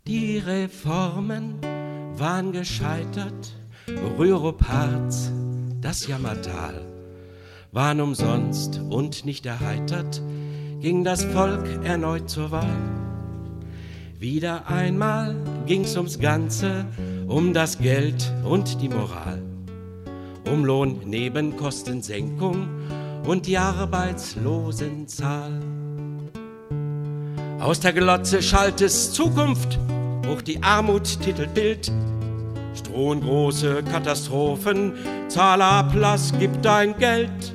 Die Reformen waren gescheitert, Rürup-Harz, das Jammertal, waren umsonst und nicht erheitert, ging das Volk erneut zur Wahl. Wieder einmal ging's ums Ganze, um das Geld und die Moral, um Lohnnebenkostensenkung und die Arbeitslosenzahl. Aus der Glotze schallt es Zukunft, hoch die Armut titelt Bild. Strohen große Katastrophen, Zahlablass gibt dein Geld.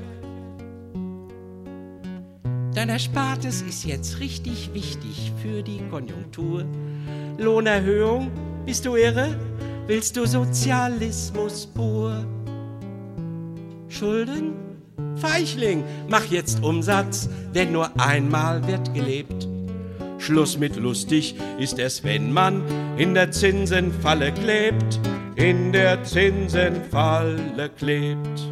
Dein Erspartes ist jetzt richtig wichtig für die Konjunktur. Lohnerhöhung, bist du irre? Willst du Sozialismus pur? Schulden? Feichling, mach jetzt Umsatz, denn nur einmal wird gelebt. Schluss mit lustig ist es, wenn man in der Zinsenfalle klebt, in der Zinsenfalle klebt.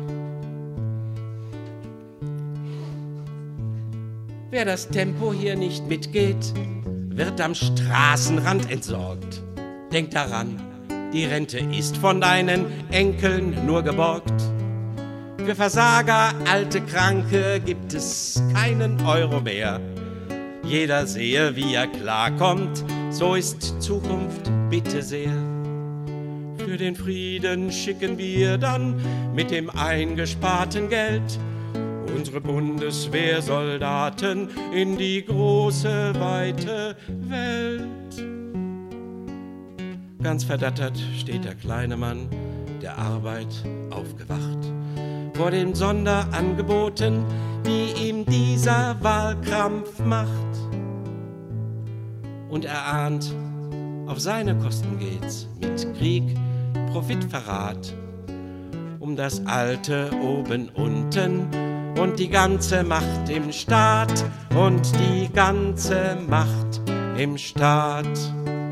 Wer das Tempo hier nicht mitgeht, wird am Straßenrand entsorgt. Denk daran, die Rente ist von deinen Enkeln nur geborgt. Für Versager, alte Kranke gibt es keinen Euro mehr. Jeder sehe, wie er klarkommt, so ist Zukunft bitte sehr. Für den Frieden schicken wir dann mit dem eingesparten Geld unsere Bundeswehrsoldaten in die große, weite Welt. Ganz verdattert steht der kleine Mann der Arbeit aufgewacht vor den Sonderangeboten, die ihm dieser Wahlkrampf macht. Und er ahnt, auf seine Kosten geht's mit Krieg, Profitverrat, um das Alte oben unten und die ganze Macht im Staat und die ganze Macht im Staat.